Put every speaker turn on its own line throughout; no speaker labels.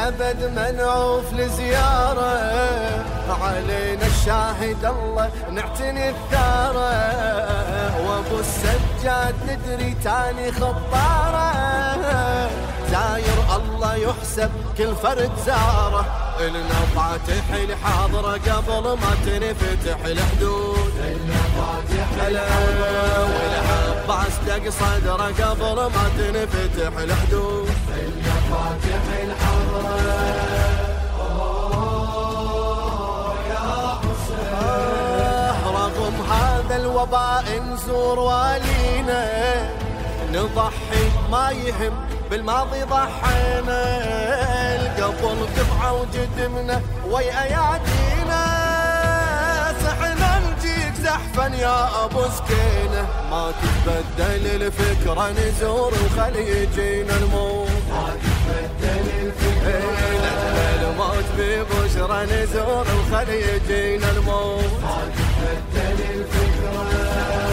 للأبد منعوف لزيارة، علينا الشاهد الله نعتني الثارة، وابو السجاد ندري تاني خطارة، زاير الله يحسب كل فرد زاره، إلنا فاتح الحاضرة قبل ما تنفتح الحدود، والعباس دق صدره قبل ما تنفتح الحدود، فاتح الحاضرة يا حسين. رغم هذا الوباء نزور والينا، نضحي ما يهم بالماضي ضحينا، القبل قطعة وجدمنا ويا ايادينا، سحنا نجيك زحفا يا ابو سكينه، ما تتبدل الفكره نزور وخلي يجينا الموت، ما تتبدل الفكره لما الموت ببشرى نزور وخلي يجينا الموت، ما تتبدل الفكره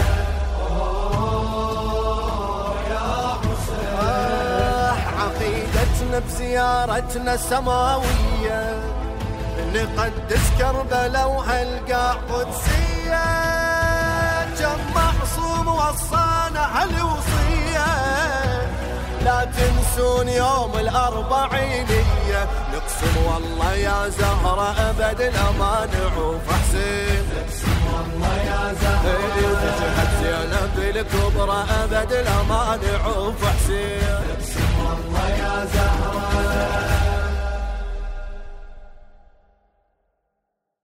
عقيدتنا بزيارتنا سماوية، نقدس كربلاء وهالقاع قدسية، كم معصوم وصانا هالوصية، لا تنسون يوم الأربعينية، نقسم والله يا زهرة أبد الأمان عوف حسين، نقسم والله يا زهرة وجهت زينب الكبرى أبد الأمان عوف حسين، نقسم والله يا زهرة.